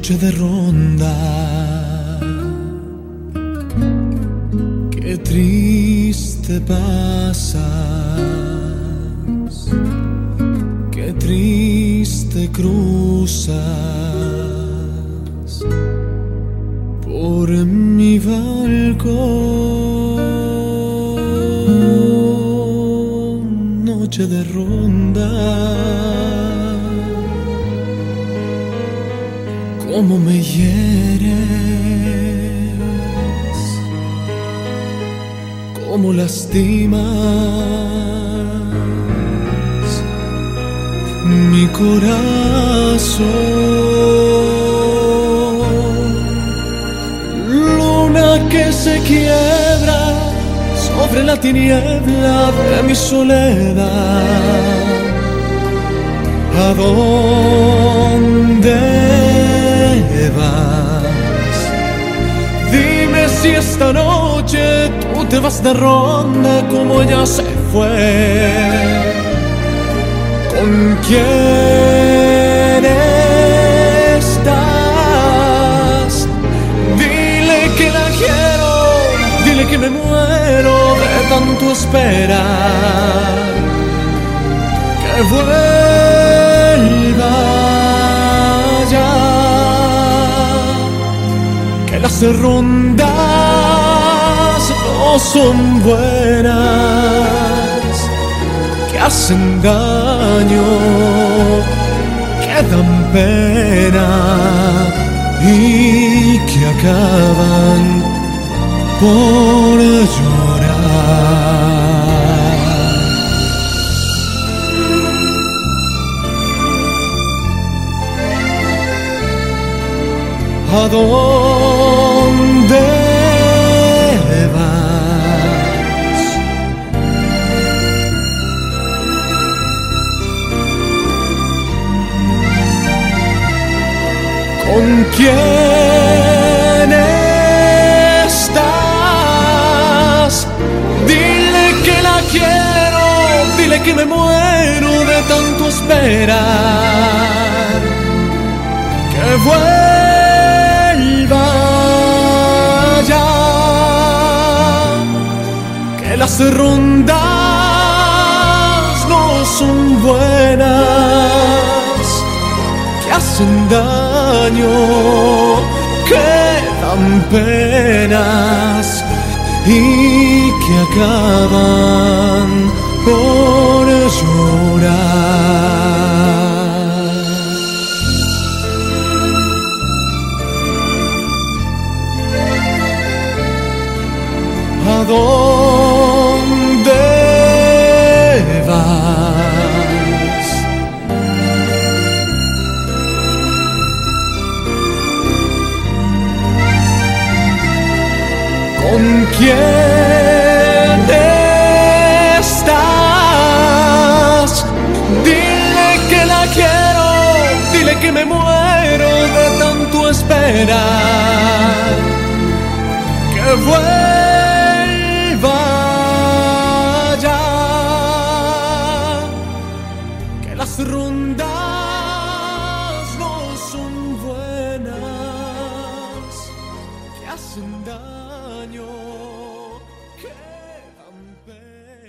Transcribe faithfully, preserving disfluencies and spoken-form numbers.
noche de ronda, qué triste pasas, qué triste cruzas por mi balcón, noche de ronda. Cómo me hieres, cómo lastimas mi corazón. Luna que se quiebra sobre la tiniebla de mi soledad. ¿A dónde vas? Dime si esta noche tú te vas de ronda como ella se fue. ¿Con quién estás? Dile que la quiero, dile que me muero de tanto esperar. Que vuelva ya, que las rondas no son buenas, que hacen daño, que dan pena y que acaban por llorar. ¿A dónde vas? ¿Con quién estás? Dile que la quiero, dile que me muero de tanto esperar. Que vuelva ya, que las rondas no son buenas, que hacen daño, que dan penas y que acaban por llorar. ¿A dónde vas? ¿Con quién estás? Dile que la quiero, dile que me muero de tanto esperar. Que vuelva ya, que las rondas no son buenas, que hacen daño, que